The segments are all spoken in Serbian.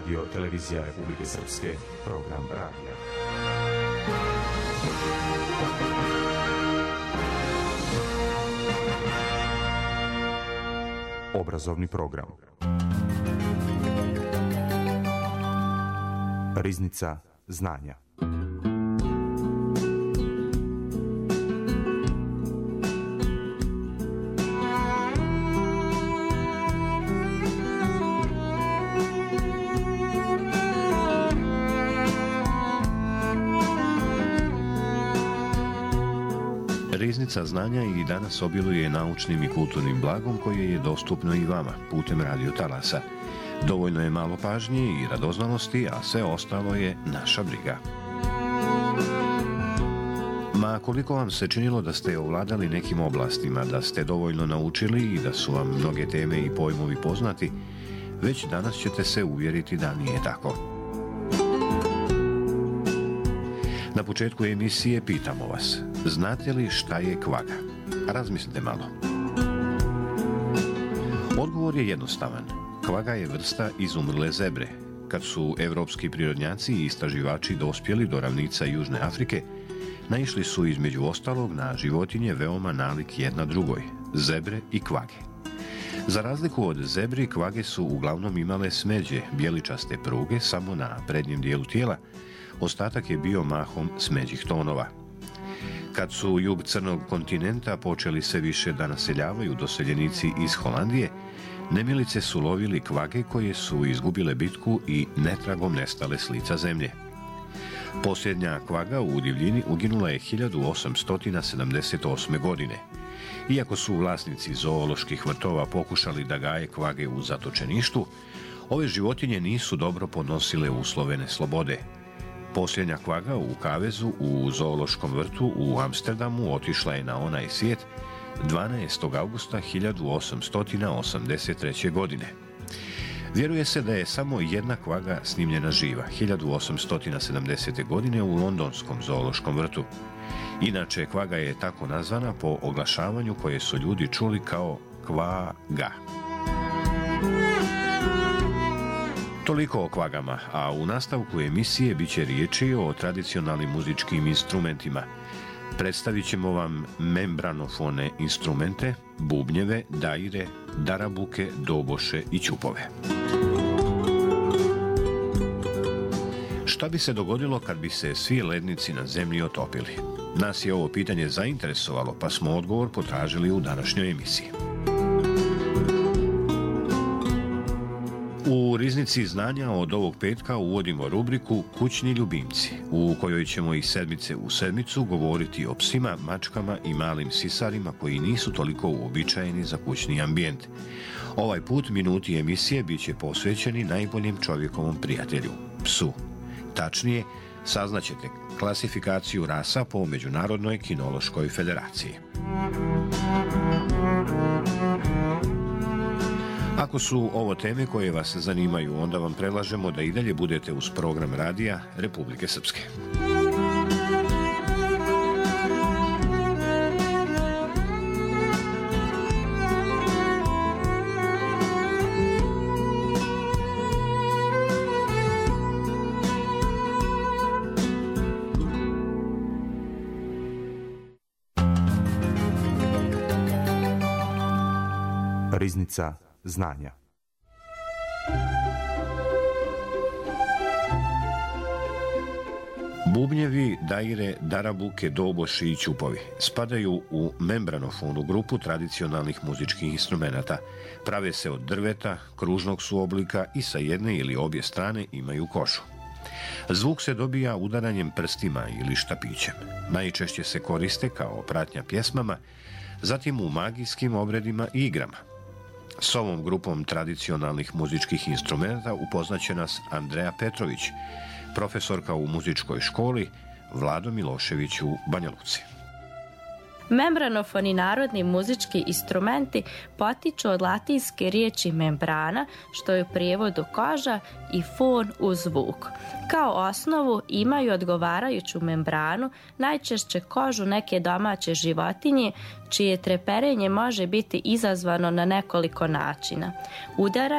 Radio Televizija Republike Srpske, program radija. Obrazovni program. Riznica znanja. Riznica znanja i danas obiluje naučnim i kulturnim blagom koje je dostupno i vama putem radio talasa. Dovoljno je malo pažnje i radoznalosti, a sve ostalo je naša briga. Ma koliko vam se činilo da ste ovladali nekim oblastima, da ste dovoljno naučili i da su vam mnoge teme i pojmovi poznati, već danas ćete se uvjeriti da nije tako. Na početku emisije pitamo vas, znate li šta je kvaga? Razmislite malo. Odgovor je jednostavan. Kvaga je vrsta izumrle zebre. Kad su evropski prirodnjaci i istraživači dospjeli do ravnica Južne Afrike, naišli su između ostalog na životinje veoma nalik jedna drugoj, zebre i kvage. Za razliku od zebri, kvage su uglavnom imale smeđe, bijeličaste pruge samo na prednjem dijelu tijela, ostatak je bio mahom smeđih tonova. Kad su jug crnog kontinenta počeli sve više da naseljavaju doseljenici iz Holandije, nemilice su lovili kvage koje su izgubile bitku i netragom nestale s lica zemlje. Posljednja kvaga u divljini uginula je 1878. godine. Iako su vlasnici zooloških vrtova pokušali da gaje kvage u zatočeništu, ove životinje nisu dobro podnosile uslove neslobode. Posljednja kvaga u kavezu u zoološkom vrtu u Amsterdamu otišla je na onaj svijet 12. augusta 1883. godine. Vjeruje se da je samo jedna kvaga snimljena živa, 1870. godine u londonskom zoološkom vrtu. Inače, kvaga je tako nazvana po oglašavanju koje su ljudi čuli kao kvaga. Toliko o kvagama, a u nastavku emisije bit će riječi o tradicionalnim muzičkim instrumentima. Predstavit ćemo vam membranofone instrumente, bubnjeve, daire, darabuke, doboše i ćupove. Šta bi se dogodilo kad bi se svi lednici na zemlji otopili? Nas je ovo pitanje zainteresovalo, pa smo odgovor potražili u današnjoj emisiji. U Riznici znanja od ovog petka uvodimo rubriku Kućni ljubimci, u kojoj ćemo iz sedmice u sedmicu govoriti o psima, mačkama i malim sisarima koji nisu toliko uobičajeni za kućni ambijent. Ovaj put minuti emisije bit će posvećeni najboljem čovjekovom prijatelju, psu. Tačnije, saznaćete klasifikaciju rasa po Međunarodnoj kinološkoj federaciji. Ako su ovo teme koje vas zanimaju, onda vam predlažemo da i dalje budete uz program radija Republike Srpske. Riznica znanja. Bubnjevi, daire, darabuke, doboši i ćupovi spadaju u membranofonu grupu tradicionalnih muzičkih instrumenata. Prave se od drveta, kružnog su oblika i sa jedne ili obje strane imaju kožu. Zvuk se dobija udaranjem prstima ili štapićem. Najčešće se koriste kao pratnja pjesmama, zatim u magijskim obredima i igrama. S ovom grupom tradicionalnih muzičkih instrumenta upoznaće nas Andreja Petrović, profesorka u muzičkoj školi Vlado Milošević u Banja Luci. Membranofoni narodni muzički instrumenti potiču od latinske riječi membrana, što je u prijevodu koža, i fon uz zvuk. Kao osnovu imaju odgovarajuću membranu, najčešće kožu neke domaće životinje, čije treperenje može biti izazvano na nekoliko načina: udaranjem,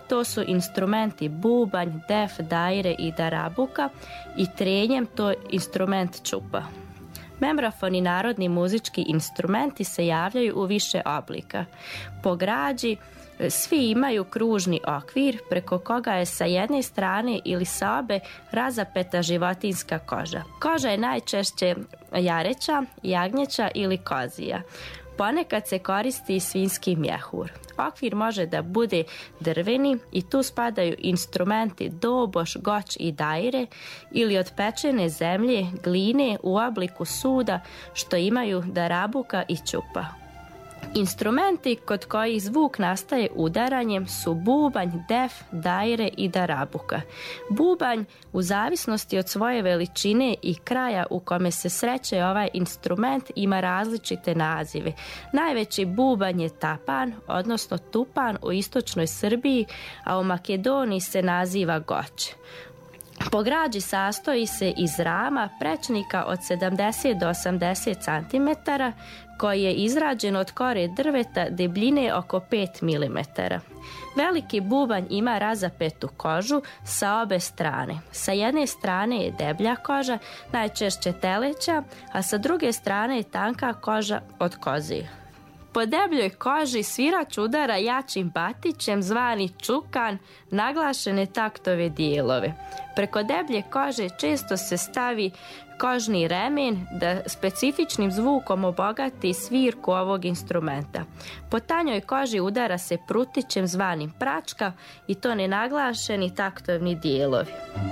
to su instrumenti bubanj, def, daire i darabuka i trenjem to je instrument čupa. Membrafoni, narodni muzički instrumenti, se javljaju u više oblika. Po građi svi imaju kružni okvir preko koga je sa jedne strane ili sa obe razapeta životinjska koža. Koža je najčešće jareća, jagnjeća ili kozija. Ponekad se koristi i svinjski mjehur. Okvir može da bude drveni i tu spadaju instrumenti doboš, goč i daire ili od pečene zemlje, gline u obliku suda što imaju darabuka i čupa. Instrumenti kod kojih zvuk nastaje udaranjem su bubanj, def, daire i darabuka. Bubanj, u zavisnosti od svoje veličine i kraja u kome se sreće ovaj instrument, ima različite nazive. Najveći bubanj je tapan, odnosno tupan u istočnoj Srbiji, a u Makedoniji se naziva goč. Po građi sastoji se iz rama prečnika od 70 do 80 cm koji je izrađen od kore drveta debljine oko 5 mm. Veliki bubanj ima razapetu kožu sa obe strane. Sa jedne strane je deblja koža, najčešće teleća, a sa druge strane je tanka koža od kozije. Po debljoj koži svirač udara jačim batićem zvani čukan naglašene taktove dijelove. Preko deblje kože često se stavi kožni remen da specifičnim zvukom obogati svirku ovog instrumenta. Po tanjoj koži udara se prutićem zvanim pračka i to nenaglašeni taktovni dijelovi.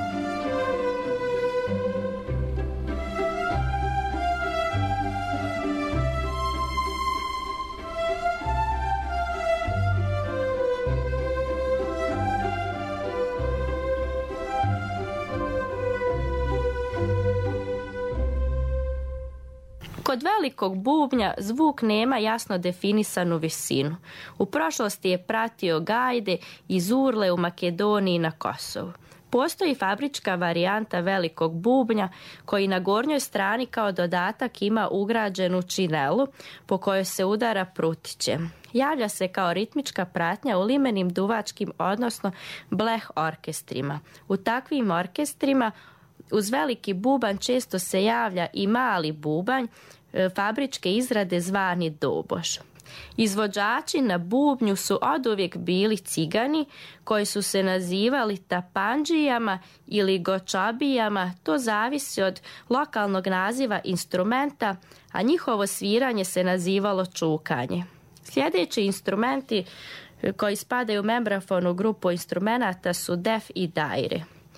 Kod velikog bubnja zvuk nema jasno definisanu visinu. U prošlosti je pratio gajde i zurle u Makedoniji i na Kosovu. Postoji fabrička varijanta velikog bubnja koji na gornjoj strani kao dodatak ima ugrađenu činelu po kojoj se udara prutićem. Javlja se kao ritmička pratnja u limenim duvačkim, odnosno bleh orkestrima. U takvim orkestrima uz veliki bubanj često se javlja i mali bubanj fabričke izrade zvani doboš. Izvođači na bubnju su oduvijek bili cigani koji su se nazivali tapandžijama ili gočabijama, to zavisi od lokalnog naziva instrumenta, a njihovo sviranje se nazivalo čukanje. Sljedeći instrumenti koji spadaju u membrafonu grupu instrumenata su def i daire.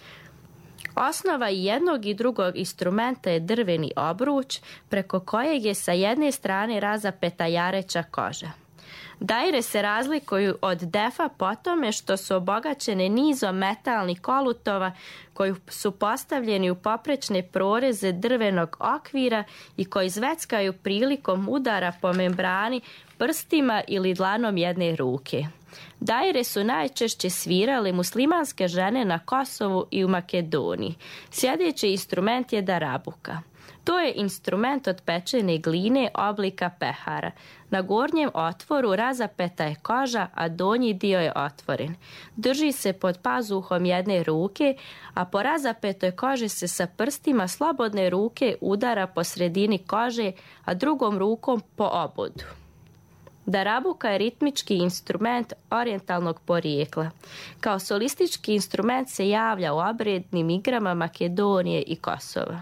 Osnova i jednog i drugog instrumenta je drveni obruč preko kojeg je sa jedne strane razapeta jareća koža. Daire se razlikuju od defa po tome što su obogaćene nizom metalnih kolutova koji su postavljeni u poprečne proreze drvenog okvira i koji zveckaju prilikom udara po membrani prstima ili dlanom jedne ruke. Daire su najčešće svirale muslimanske žene na Kosovu i u Makedoniji. Sljedeći instrument je darabuka. To je instrument od pečene gline oblika pehara. Na gornjem otvoru razapeta je koža, a donji dio je otvoren. Drži se pod pazuhom jedne ruke, a po razapetoj koži se sa prstima slobodne ruke udara po sredini kože, a drugom rukom po obodu. Darabuka je ritmički instrument orijentalnog porijekla. Kao solistički instrument se javlja u obrednim igrama Makedonije i Kosova.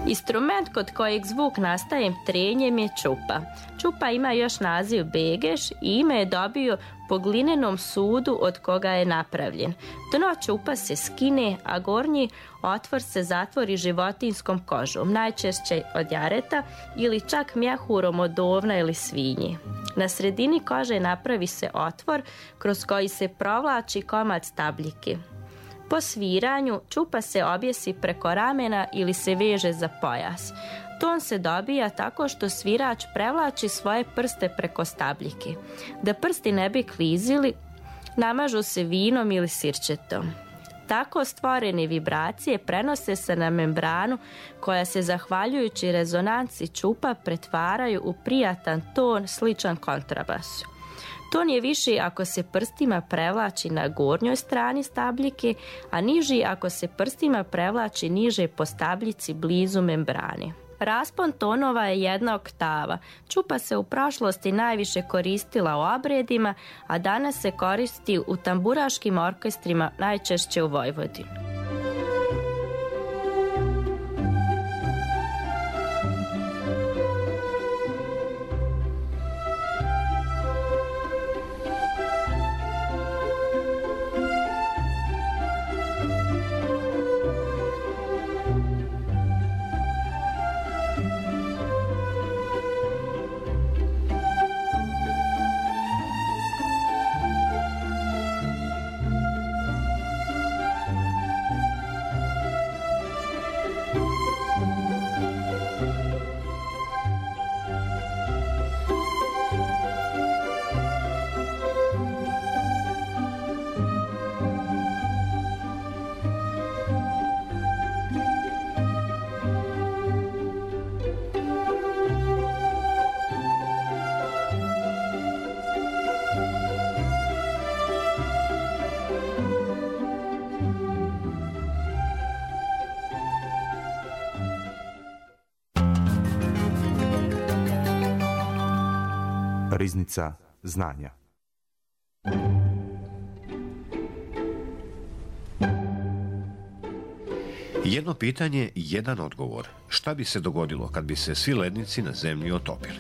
Instrument kod kojeg zvuk nastaje trenjem je čupa. Čupa ima još naziv begeš i ime je dobio po glinenom sudu od koga je napravljen. Dno čupa se skine, a gornji otvor se zatvori životinjskom kožom, najčešće od jareta ili čak mjehurom od ovna ili svinji. Na sredini kože napravi se otvor kroz koji se provlači komad stabljike. Po sviranju čupa se objesi preko ramena ili se veže za pojas. Ton se dobija tako što svirač prevlači svoje prste preko stabljike. Da prsti ne bi klizili, namažu se vinom ili sirćetom. Tako stvorene vibracije prenose se na membranu koja se zahvaljujući rezonanci čupa pretvaraju u prijatan ton sličan kontrabasu. Ton je viši ako se prstima prevlači na gornjoj strani stabljike, a niži ako se prstima prevlači niže po stabljici blizu membrane. Raspon tonova je 1 oktava. Čupa se u prošlosti najviše koristila u obredima, a danas se koristi u tamburaškim orkestrima, najčešće u Vojvodini. Riznica znanja. Jedno pitanje, jedan odgovor. Šta bi se dogodilo kad bi se svi lednici na zemlji otopili?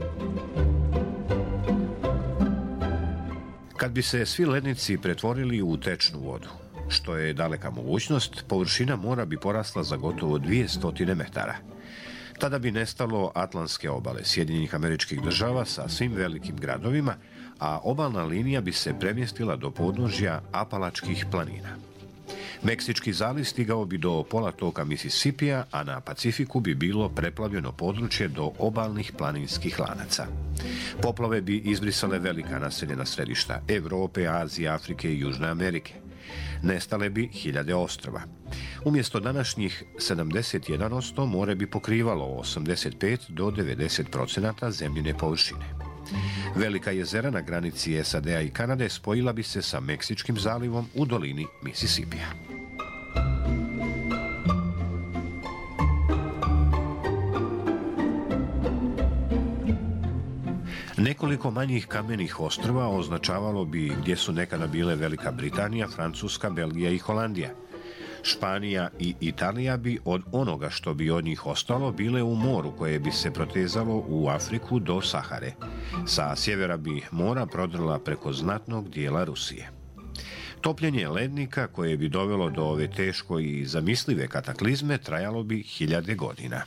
Kad bi se svi lednici pretvorili u tečnu vodu, što je daleka mogućnost, površina mora bi porasla za gotovo 200 metara. Tada bi nestalo atlantske obale Sjedinjenih Američkih Država sa svim velikim gradovima, a obalna linija bi se premjestila do podnožja Apalačkih planina. Meksički zaliv stigao bi do poluotoka Misisipija, a na Pacifiku bi bilo preplavljeno područje do obalnih planinskih lanaca. Poplave bi izbrisale velika naseljena središta Europe, Azije, Afrike i Južne Amerike. Nestale bi hiljade ostrva. Umjesto današnjih 71% more bi pokrivalo 85 do 90% zemljine površine. Velika jezera na granici SAD-a i Kanade spojila bi se sa Meksičkim zalivom u dolini Misisipija. Nekoliko manjih kamenih ostrva označavalo bi gdje su nekada bile Velika Britanija, Francuska, Belgija i Holandija. Španija i Italija bi od onoga što bi od njih ostalo bile u moru koje bi se protezalo u Afriku do Sahare. Sa sjevera bi mora prodrla preko znatnog dijela Rusije. Topljenje lednika koje bi dovelo do ove teško i zamislive kataklizme trajalo bi hiljade godina.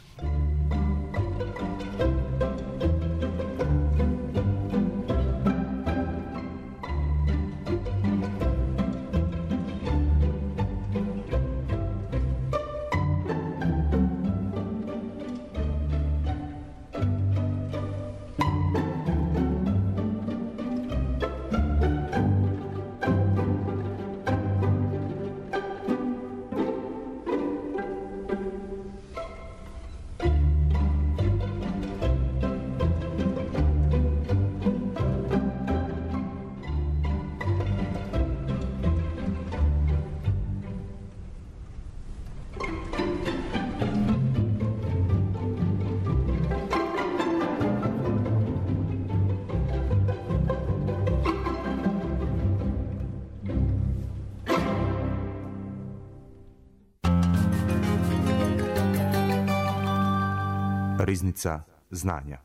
Riznica znanja.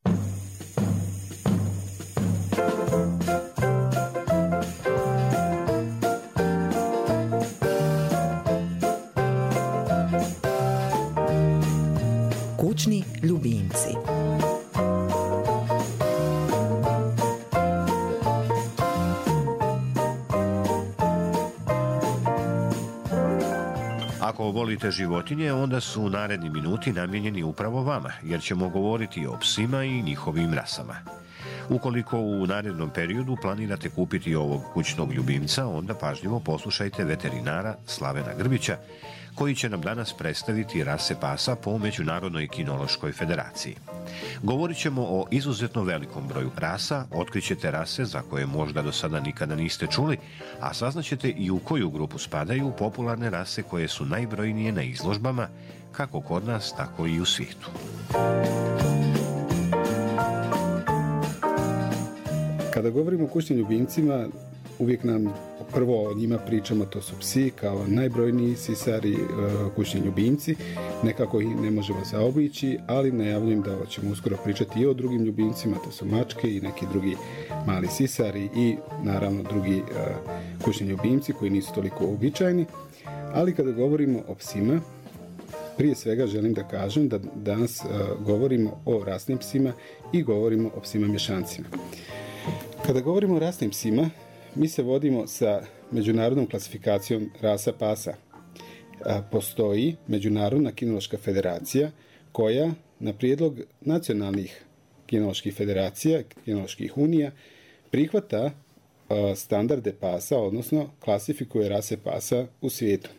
Kućni ljubimci. Ako volite životinje, onda su naredni minuti namijenjeni upravo vama, jer ćemo govoriti o psima i njihovim rasama. Ukoliko u narednom periodu planirate kupiti ovog kućnog ljubimca, onda pažljivo poslušajte veterinara Slavena Grbića, koji će nam danas predstaviti rase pasa po Međunarodnoj kinološkoj federaciji. Govorit ćemo o izuzetno velikom broju rasa, otkrićete rase za koje možda do sada nikada niste čuli, a saznaćete i u koju grupu spadaju popularne rase koje su najbrojnije na izložbama, kako kod nas, tako i u svijetu. Kada govorimo o kućnim ljubimcima, uvijek nam prvo o njima pričamo, to su psi kao najbrojniji sisari kućni ljubimci. Nekako ih ne možemo zaobići, ali najavljujem da ćemo uskoro pričati i o drugim ljubimcima, to su mačke i neki drugi mali sisari i naravno drugi kućni ljubimci koji nisu toliko uobičajeni. Ali kada govorimo o psima, prije svega želim da kažem da danas govorimo o rasnim psima i govorimo o psima mješancima. Kada govorimo o rasnim psima, mi se vodimo sa međunarodnom klasifikacijom rasa pasa. Postoji Međunarodna kinološka federacija koja na prijedlog nacionalnih kinoloških federacija, kinoloških unija, prihvata standarde pasa, odnosno klasifikuje rase pasa u svijetu.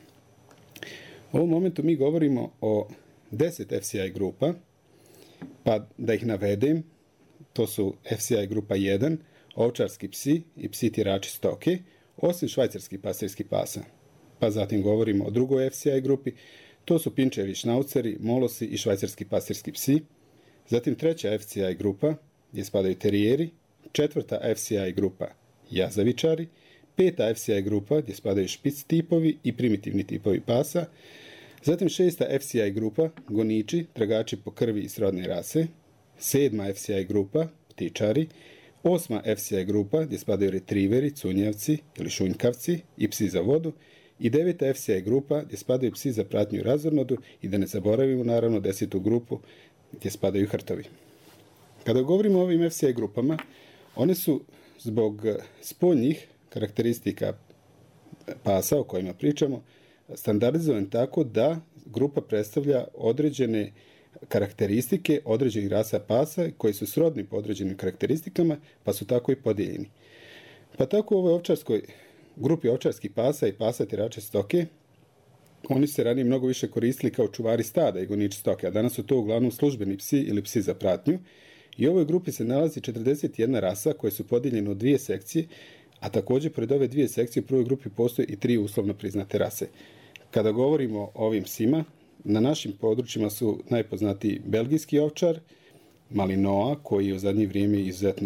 U ovom momentu mi govorimo o 10 FCI grupa, pa da ih navedem, to su FCI grupa 1, ovčarski psi i psi tjerači stoke, osim švajcarskih pastirskih pasa. Pa zatim govorimo o drugoj FCI grupi, to su pinčevi, šnauceri, molosi i švajcarski pastirski psi. Zatim treća FCI grupa, gdje spadaju terijeri, četvrta FCI grupa, jazavičari, peta FCI grupa, gdje spadaju špic tipovi i primitivni tipovi pasa. Zatim šesta FCI grupa, goniči, tragači po krvi i srodne rase. Sedma FCI grupa, ptičari. Osma FCI grupa, gdje spadaju retriveri, cunjavci ili šunjkavci i psi za vodu. I deveta FCI grupa, gdje spadaju psi za pratnju i razornodu i da ne zaboravimo naravno 10. grupu gdje spadaju hrtovi. Kada govorimo o ovim FCI grupama, one su zbog spoljnih karakteristika pasa o kojima pričamo standardizovane tako da grupa predstavlja određene karakteristike određenih rasa pasa koji su srodni po određenim karakteristikama, pa su tako i podijeljeni. Pa tako u ovoj ovčarskoj grupi ovčarskih pasa i pasa tjerača stoke, oni su se ranije mnogo više koristili kao čuvari stada i goniči stoke, a danas su to uglavnom službeni psi ili psi za pratnju. I u ovoj grupi se nalazi 41 rasa koje su podijeljene u dvije sekcije, a također pored ove dvije sekcije u prvoj grupi postoje i 3 uslovno priznate rase. Kada govorimo o ovim psima, na našim područjima su najpoznatiji belgijski ovčar, Malinois, koji je u zadnje vrijeme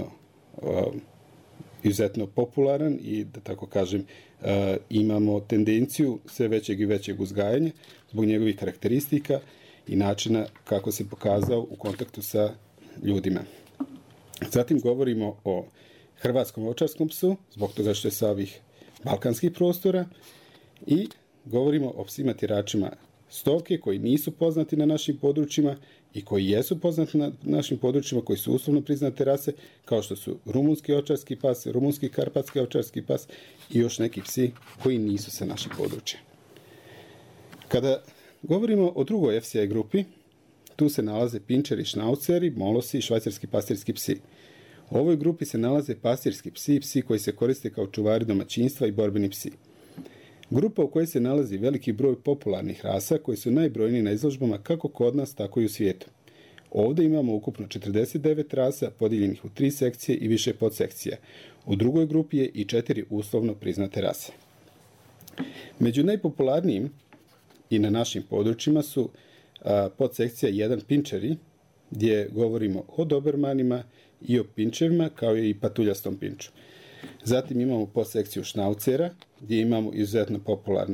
izuzetno popularan i, da tako kažem, imamo tendenciju sve većeg i većeg uzgajanja zbog njegovih karakteristika i načina kako se pokazao u kontaktu sa ljudima. Zatim govorimo o hrvatskom ovčarskom psu, zbog toga što je sa ovih balkanskih prostora, i govorimo o psima tjeračima stoke koji nisu poznati na našim područjima i koji jesu poznati na našim područjima, koji su uslovno priznate rase, kao što su rumunski ovčarski pas, rumunski karpatski ovčarski pas i još neki psi koji nisu sa naših područja. Kada govorimo o drugoj FCI grupi, tu se nalaze pinčeri, šnauceri, molosi i švajcarski pastirski psi. U ovoj grupi se nalaze pastirski psi i psi koji se koriste kao čuvari domaćinstva i borbeni psi. Grupa u kojoj se nalazi veliki broj popularnih rasa koji su najbrojniji na izložbama kako kod nas, tako i u svijetu. Ovdje imamo ukupno 49 rasa podijeljenih u 3 sekcije i više podsekcija. U drugoj grupi je i 4 uslovno priznate rase. Među najpopularnijim i na našim područjima su podsekcija 1 pinčeri, gdje govorimo o dobermanima i o pinčevima, kao i patuljastom pinču. Zatim imamo podsekciju šnaucera, gdje imamo izuzetno popularne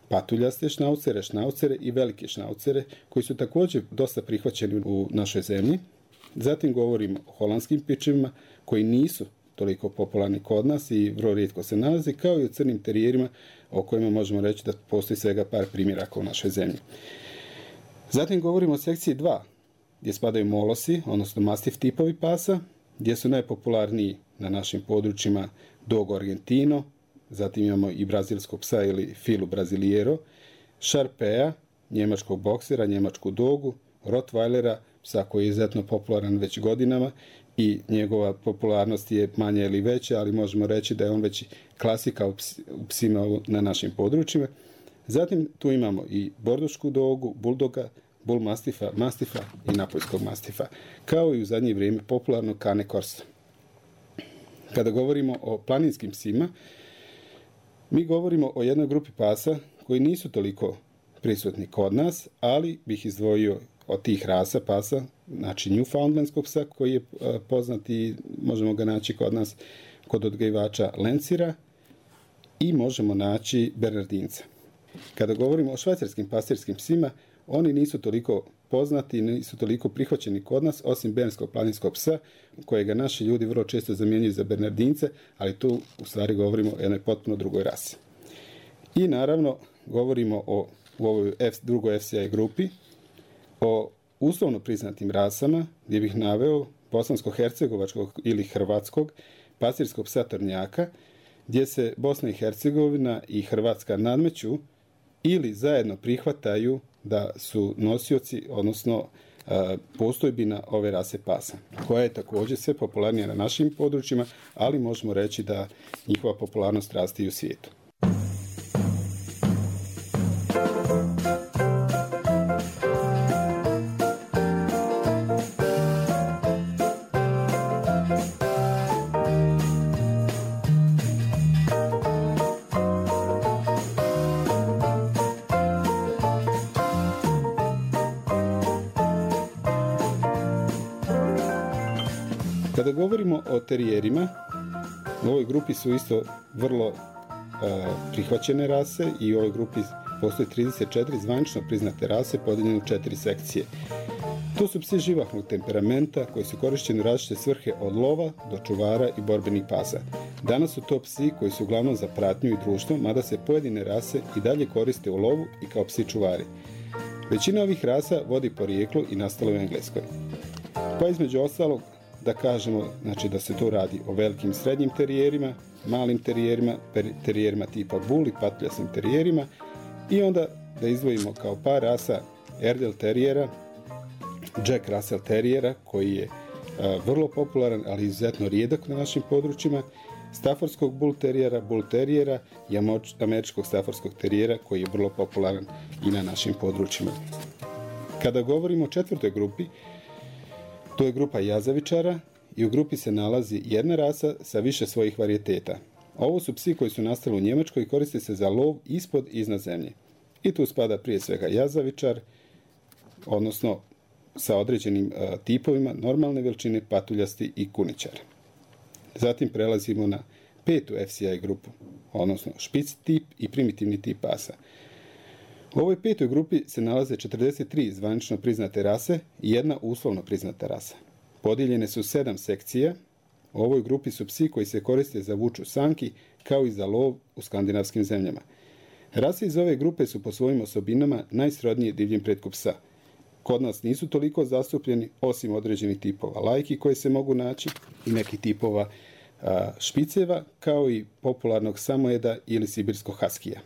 patuljaste šnaucere i velike šnaucere koji su također dosta prihvaćeni u našoj zemlji. Zatim govorimo o holandskim pičevima koji nisu toliko popularni kod nas i vrlo rijetko se nalazi, kao i o crnim terijerima o kojima možemo reći da postoji svega par primjeraka u našoj zemlji. Zatim govorimo o sekciji 2, gdje spadaju molosi, odnosno mastif tipovi pasa, gdje su najpopularniji na našim područjima Dogo Argentino, zatim imamo i brazilskog psa ili Filu Brasilijero, Šarpea, njemačkog boksera, njemačku dogu, Rottweilera, psa koji je izuzetno popularan već godinama i njegova popularnost je manja ili veća, ali možemo reći da je on već klasika u psima na našim područjima. Zatim tu imamo i bordušku dogu, buldoga, bull mastifa, mastifa i napoljskog mastifa, kao i u zadnje vrijeme popularno Cane Corsa. Kada govorimo o planinskim psima, mi govorimo o jednoj grupi pasa koji nisu toliko prisutni kod nas, ali bih izdvojio od tih rasa pasa, znači Newfoundlandskog psa koji je poznat i možemo ga naći kod nas kod odgajivača Lencira i možemo naći Bernardinca. Kada govorimo o švajcarskim pastirskim psima, oni nisu toliko poznati, nisu toliko prihvaćeni kod nas, osim bernskog planinskog psa, kojega naši ljudi vrlo često zamjenjuju za Bernardince, ali tu u stvari govorimo o jednoj potpuno drugoj rasi. I naravno govorimo u ovoj drugoj FCI grupi o uslovno priznatim rasama, gdje bih naveo bosansko-hercegovačkog ili hrvatskog pastirskog psa Tornjaka, gdje se Bosna i Hercegovina i Hrvatska nadmeću ili zajedno prihvataju da su nosioci, odnosno postojbina ove rase pasa, koja je također sve popularnija na našim područjima, ali možemo reći da njihova popularnost raste i u svijetu. Kada govorimo o terijerima, u ovoj grupi su isto vrlo prihvaćene rase i u ovoj grupi postoji 34 zvanično priznate rase podijeljene u 4 sekcije. To su psi živahnog temperamenta koji su korišteni u različite svrhe od lova do čuvara i borbenih pasa. Danas su to psi koji su uglavnom za pratnju i društvo, mada se pojedine rase i dalje koriste u lovu i kao psi čuvari. Većina ovih rasa vodi porijeklo i nastalo u Engleskoj. Pa između ostalog da kažemo, znači da se tu radi o velikim srednjim terijerima, malim terijerima, terijerima tipa bull i patuljastim terijerima i onda da izdvojimo kao par rasa Airedale terijera, Jack Russell terijera koji je vrlo popularan, ali izuzetno rijedak na našim područjima, Staffordskog bull terijera i američkog Staffordskog terijera koji je vrlo popularan i na našim područjima. Kada govorimo o 4. grupi, to je grupa jazavičara i u grupi se nalazi jedna rasa sa više svojih varijeteta. Ovo su psi koji su nastali u Njemačkoj i koriste se za lov ispod i iznad zemlje. I tu spada prije svega jazavičar, odnosno sa određenim tipovima normalne veličine, patuljasti i kuničar. Zatim prelazimo na 5. FCI grupu, odnosno špic tip i primitivni tip pasa. U ovoj 5. grupi se nalaze 43 zvanično priznate rase i jedna uslovno priznata rasa. Podijeljene su 7 sekcija. U ovoj grupi su psi koji se koriste za vuču sanki kao i za lov u skandinavskim zemljama. Rase iz ove grupe su po svojim osobinama najsrodnije divljem pretku psa. Kod nas nisu toliko zastupljeni, osim određenih tipova lajki koje se mogu naći i nekih tipova špiceva, kao i popularnog samojeda ili sibirskog haskija.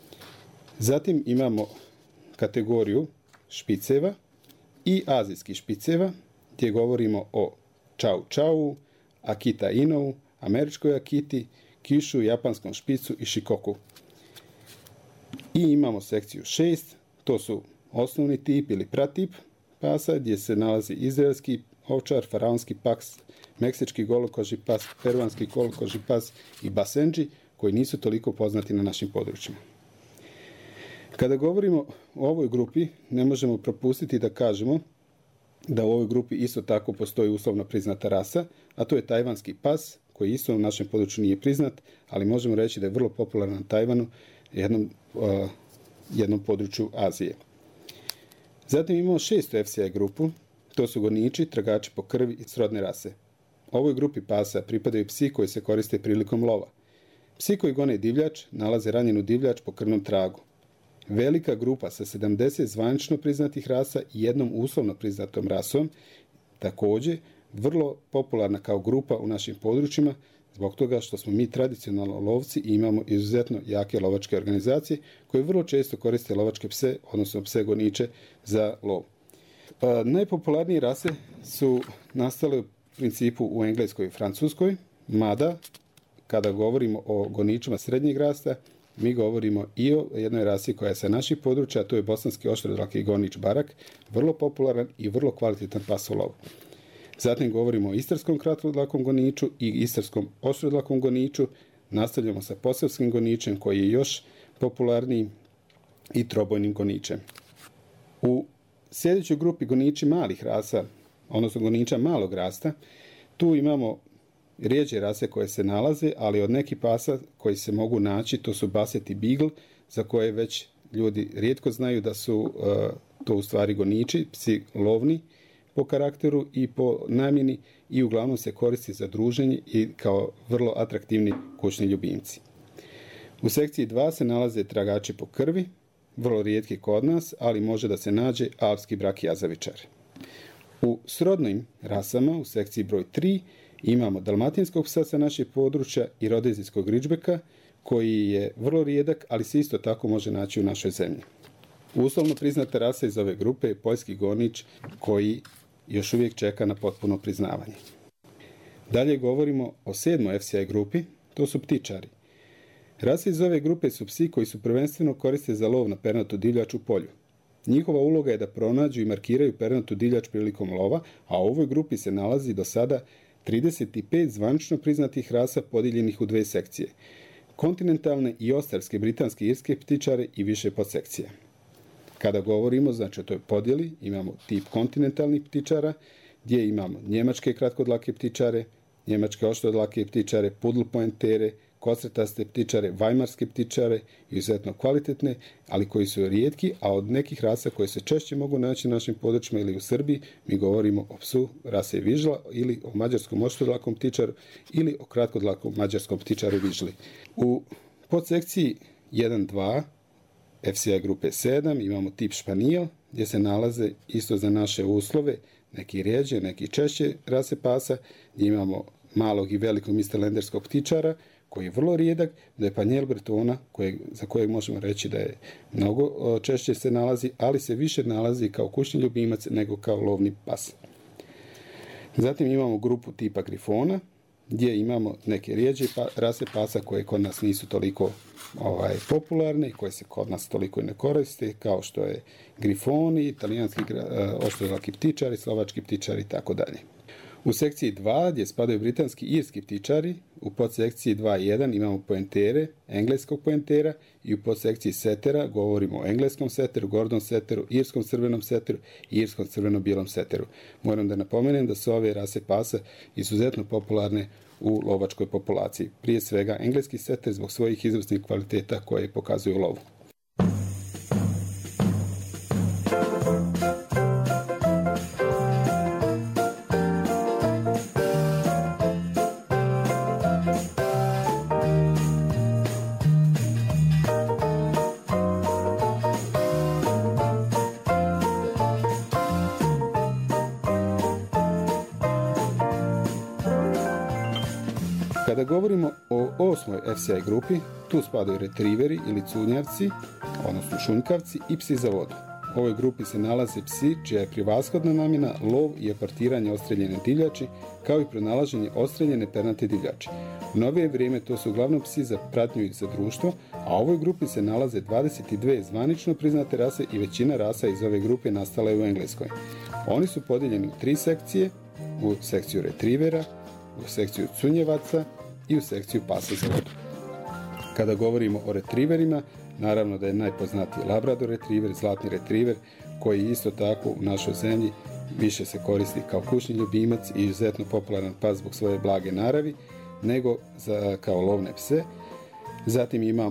Zatim imamo kategoriju špiceva i azijskih špiceva, gdje govorimo o Chow Chowu, Akita Inou, američkoj Akiti, Kišu, japanskom špicu i Shikoku. I imamo sekciju 6, to su osnovni tip ili pratip pasa, gdje se nalazi izraelski ovčar, faraonski pas, meksički golokoži pas, peruanski golokoži pas i basenđi, koji nisu toliko poznati na našim područjima. Kada govorimo o ovoj grupi, ne možemo propustiti da kažemo da u ovoj grupi isto tako postoji uslovno priznata rasa, a to je tajvanski pas, koji isto u našem području nije priznat, ali možemo reći da je vrlo popularan na Tajvanu, jednom jednom području Azije. Zatim imamo 6. FCI grupu, to su goniči, tragači po krvi i srodne rase. Ovoj grupi pasa pripadaju psi koji se koriste prilikom lova. Psi koji gone divljač nalaze ranjenu divljač po krvnom tragu. Velika grupa sa 70 zvanično priznatih rasa i jednom uslovno priznatom rasom, također vrlo popularna kao grupa u našim područjima, zbog toga što smo mi tradicionalno lovci i imamo izuzetno jake lovačke organizacije koje vrlo često koriste lovačke pse, odnosno pse goniče za lov. Najpopularnije rase su nastale u principu u Engleskoj i Francuskoj, mada kada govorimo o goničima srednjeg rasta, mi govorimo i o jednoj rasi koja je sa naših područja, a to je bosanski oštrodlaki gonič barak, vrlo popularan i vrlo kvalitetan pas u lovu. Zatim govorimo o istarskom kratkodlakom goniču i istarskom oštrodlakom goniču, nastavljamo sa posavskim goničem koji je još popularniji i trobojnim goničem. U sljedećoj grupi goniči malih rasa, odnosno goniča malog rasta, tu imamo rijeđe rase koje se nalaze, ali od nekih pasa koji se mogu naći, to su Basset i Beagle, za koje već ljudi rijetko znaju da su to u stvari goniči, psi lovni po karakteru i po namjeni i uglavnom se koristi za druženje i kao vrlo atraktivni kućni ljubimci. U sekciji 2 se nalaze tragači po krvi, vrlo rijetki kod nas, ali može da se nađe alpski brak jazavičar. U srodnim rasama, u sekciji broj 3, imamo dalmatinskog psa sa naših područja i rodezijskog ridgebacka, koji je vrlo rijedak, ali se isto tako može naći u našoj zemlji. Uslovno priznata rasa iz ove grupe je poljski gonič, koji još uvijek čeka na potpuno priznavanje. Dalje govorimo o 7. FCI grupi, to su ptičari. Rase iz ove grupe su psi koji su prvenstveno koriste za lov na pernatu divljač u polju. Njihova uloga je da pronađu i markiraju pernatu divljač prilikom lova, a u ovoj grupi se nalazi do sada 35 zvanično priznatih rasa podijeljenih u 2 sekcije. Kontinentalne i ostarske, britanske i irske ptičare i više podsekcija. Kada govorimo, znači o toj podjeli, imamo tip kontinentalnih ptičara, gdje imamo njemačke kratkodlake ptičare, njemačke oštrodlake ptičare, pudl pointere, kocrtaste ptičare, vajmarske ptičare, izuzetno kvalitetne, ali koji su rijetki, a od nekih rasa koje se češće mogu naći na našim područjima ili u Srbiji, mi govorimo o psu rase vižla ili o mađarskom oštrodlakom ptičaru ili o kratkodlakom mađarskom ptičaru vižli. U podsekciji 1-2 FCI grupe 7 imamo tip španijel, gdje se nalaze isto za naše uslove neki rijeđe, neki češće rase pasa, gdje imamo malog i velikog misterlenderskog ptičara, koji je vrlo rijedak, da je panjel bretona, za kojeg možemo reći da je mnogo češće se nalazi, ali se više nalazi kao kućni ljubimac nego kao lovni pas. Zatim imamo grupu tipa grifona, gdje imamo neke rijeđe rase pasa koje kod nas nisu toliko popularne i koje se kod nas toliko i ne koriste, kao što je grifoni, italijanski oštrodlaki ptičari, slovački ptičari i tako dalje. U sekciji 2, gdje spadaju britanski i irski ptičari, u podsekciji 2.1 imamo pointere, engleskog pointera, i u podsekciji setera govorimo o engleskom seteru, gordon seteru, irskom crvenom seteru i irskom crveno-bijelom seteru. Moram da napomenem da su ove rase pasa izuzetno popularne u lovačkoj populaciji. Prije svega engleski seter zbog svojih izvrsnih kvaliteta koje pokazuju u lovu. Kada govorimo o 8. FCI grupi, tu spadaju retriveri ili cunjavci, odnosno šunjkavci i psi za vodu. U ovoj grupi se nalaze psi čija je prevashodna namjena lov i apartiranje odstreljene divljači, kao i pronalaženje odstreljene pernate divljači. U novije vrijeme to su uglavnom psi za pratnju i za društvo, a u ovoj grupi se nalaze 22 zvanično priznate rase i većina rasa iz ove grupe nastala je u Engleskoj. Oni su podijeljeni u 3 sekcije, u sekciju retrivera, u sekciju cunjevaca i u sekciju pasa za vodu. Kada govorimo o retriverima, naravno da je najpoznatiji Labrador retriver, zlatni retriver, koji isto tako u našoj zemlji više se koristi kao kućni ljubimac i izuzetno popularan pas zbog svoje blage naravi, nego kao lovne pse. Zatim imamo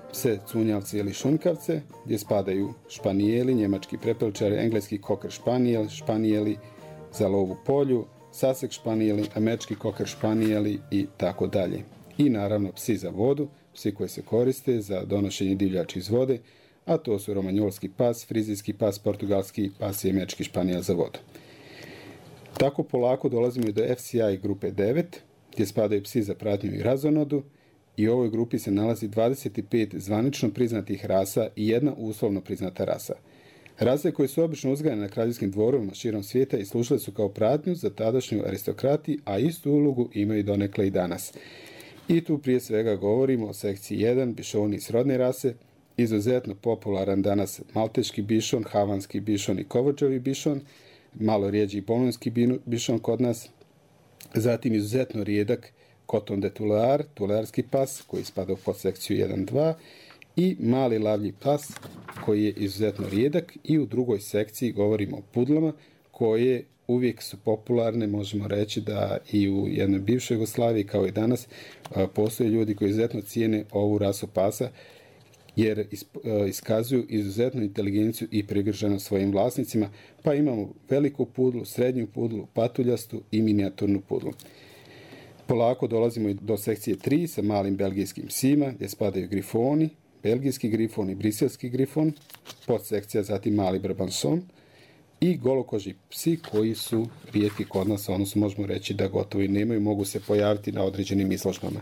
pse cunjavce ili šunkavce, gdje spadaju španijeli, njemački prepelčari, engleski koker španijel, španijeli za lov u polju, sasek španijeli, američki koker španijeli i tako dalje. I naravno psi za vodu, psi koji se koriste za donošenje divljači iz vode, a to su romanjolski pas, frizijski pas, portugalski pas i američki španijel za vodu. Tako polako dolazimo i do FCI grupe 9, gdje spadaju psi za pratnju i razonodu, i u ovoj grupi se nalazi 25 zvanično priznatih rasa i jedna uslovno priznata rasa. Rase koje su obično uzgajane na kraljevskim dvorovima širom svijeta i služile su kao pratnju za tadašnju aristokrati, a istu ulogu imaju donekle i danas. I tu prije svega govorimo o sekciji 1, bišoni i srodne rase, izuzetno popularan danas malteški bišon, havanski bišon i kovođevi bišon, malo rijeđi bolonjski bišon kod nas, zatim izuzetno rijedak Coton de Tuléar, tulearski pas koji spada u podsekciju 1-2 i mali lavlji pas koji je izuzetno rijedak, i u drugoj sekciji govorimo o pudlama koje uvijek su popularne, možemo reći da i u jednoj bivšoj Jugoslaviji kao i danas postoje ljudi koji izuzetno cijene ovu rasu pasa jer iskazuju izuzetnu inteligenciju i privrženost svojim vlasnicima, pa imamo veliku pudlu, srednju pudlu, patuljastu i minijaturnu pudlu. Polako dolazimo i do sekcije 3 sa malim belgijskim psima, gdje spadaju grifoni, belgijski grifon i briselski grifon, podsekcija zatim mali brabanson i golokoži psi koji su rijetki kod nas, odnosno možemo reći da gotovo i nemaju, mogu se pojaviti na određenim izložbama.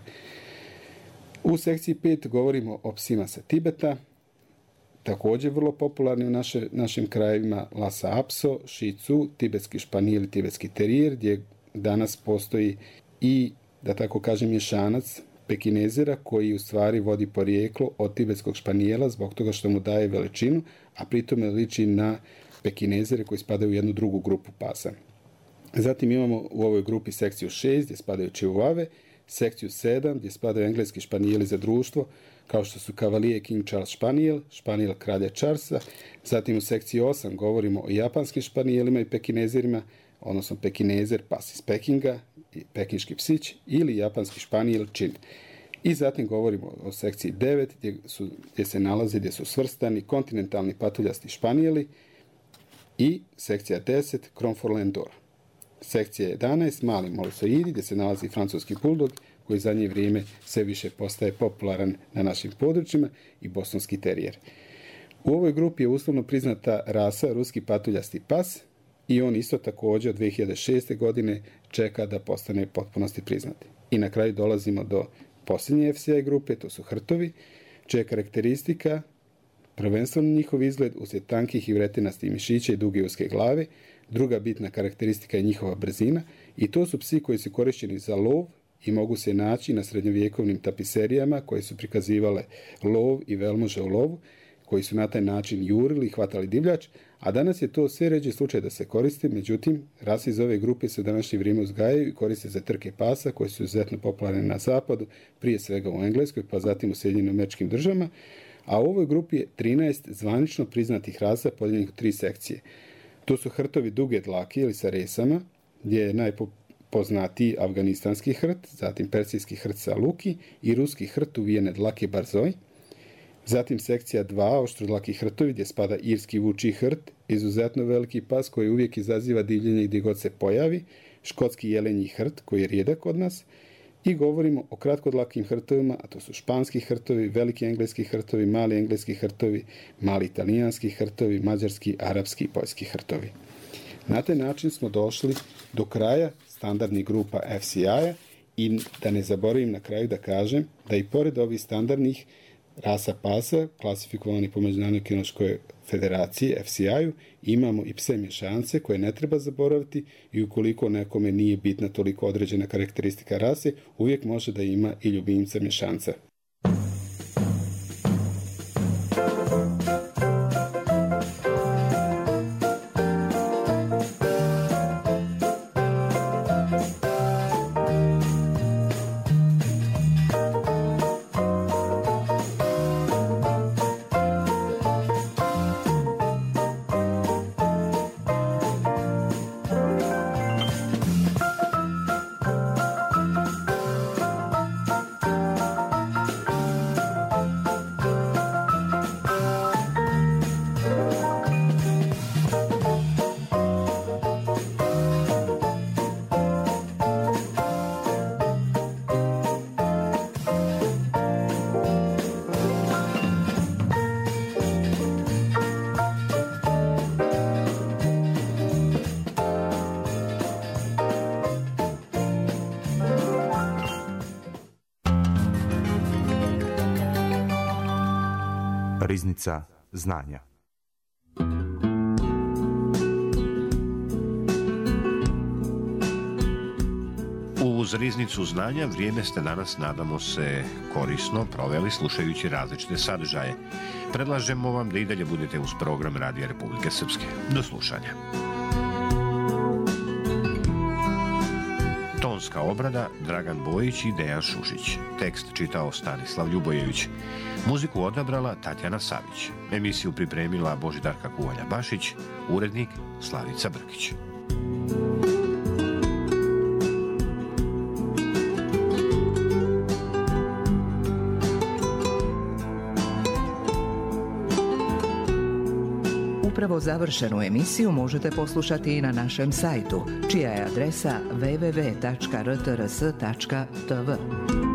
U sekciji 5 govorimo o psima sa Tibeta, također vrlo popularni u našim krajevima, Lhasa Apso, Shih Tzu, tibetski španijel i tibetski terijer, gdje danas postoji i, da tako kažem, mješanac pekinezera koji u stvari vodi porijeklo od tibetskog španijela zbog toga što mu daje veličinu, a pritome liči na pekinezere koji spadaju u jednu drugu grupu pasa. Zatim imamo u ovoj grupi sekciju 6 gdje spadaju chihuahue, sekciju 7 gdje spadaju engleski španijeli za društvo, kao što su Cavalier King Charles španijel, španijel kralja Charlesa. Zatim u sekciji 8 govorimo o japanskim španijelima i pekinezerima, odnosno pekinezer, pas iz Pekinga, pekinški psić ili japanski španijel čin. I zatim govorimo o sekciji 9 gdje su svrstani kontinentalni patuljasti španijeli i sekcija 10 Cromforland Dor. Sekcija 11 mali molosoidi gdje se nalazi francuski buldog koji zadnje vrijeme sve više postaje popularan na našim područjima i bostonski terijer. U ovoj grupi je uslovno priznata rasa ruski patuljasti pas i on isto također od 2006. godine čeka da postane potpunosti priznati. I na kraju dolazimo do posljednje FCI grupe, to su hrtovi, čija je karakteristika prvenstveno njihov izgled uslijed tankih i vretenastih mišića i duge uske glave. Druga bitna karakteristika je njihova brzina i to su psi koji su korišteni za lov i mogu se naći na srednjovjekovnim tapiserijama koje su prikazivale lov i velmože u lovu, koji su na taj način jurili i hvatali divljač, a danas je to sve ređi slučaj da se koristi, međutim, rase iz ove grupe se u današnje vrijeme uzgajaju i koriste za trke pasa koje su izuzetno popularne na zapadu, prije svega u Engleskoj, pa zatim u Sjedinjenim Američkim Državama, a u ovoj grupi je 13 zvanično priznatih rasa podijeljenih u 3 sekcije. To su hrtovi duge dlake ili sa resama, gdje je najpoznatiji afganistanski hrt, zatim persijski hrt sa luki i ruski hrt uvijene dlake barzoj. Zatim sekcija 2, oštrodlaki hrtovi, gdje spada irski vučji hrt, izuzetno veliki pas koji uvijek izaziva divljenje gdje god se pojavi, škotski jelenji hrt koji je rijedak kod nas, i govorimo o kratkodlakim hrtovima, a to su španski hrtovi, veliki engleski hrtovi, mali engleski hrtovi, mali italijanski hrtovi, mađarski, arapski i poljski hrtovi. Na taj način smo došli do kraja standardnih grupa FCI-a i da ne zaboravim na kraju da kažem da i pored ovih standardnih rasa pasa, klasifikovani po Međunarodnoj kinološkoj federaciji, FCI-u, imamo i pse mješance koje ne treba zaboraviti i ukoliko nekome nije bitna toliko određena karakteristika rase, uvijek može da ima i ljubimca mješanca. Riznica znanja. Uz Riznicu znanja vrijeme ste danas, nadamo se, korisno proveli slušajući različite sadržaje. Predlažemo vam da i dalje budete uz program Radija Republike Srpske. Do slušanja. Tonska obrada Dragan Bojić i Dejan Šušić. Tekst čitao Stanislav Ljubojević. Muziku odabrala Tatjana Savić. Emisiju pripremila Božidarka Kuvalja-Bašić. Urednik Slavica Brkić. Upravo završenu emisiju možete poslušati i na našem sajtu, čija je adresa www.rtrs.tv.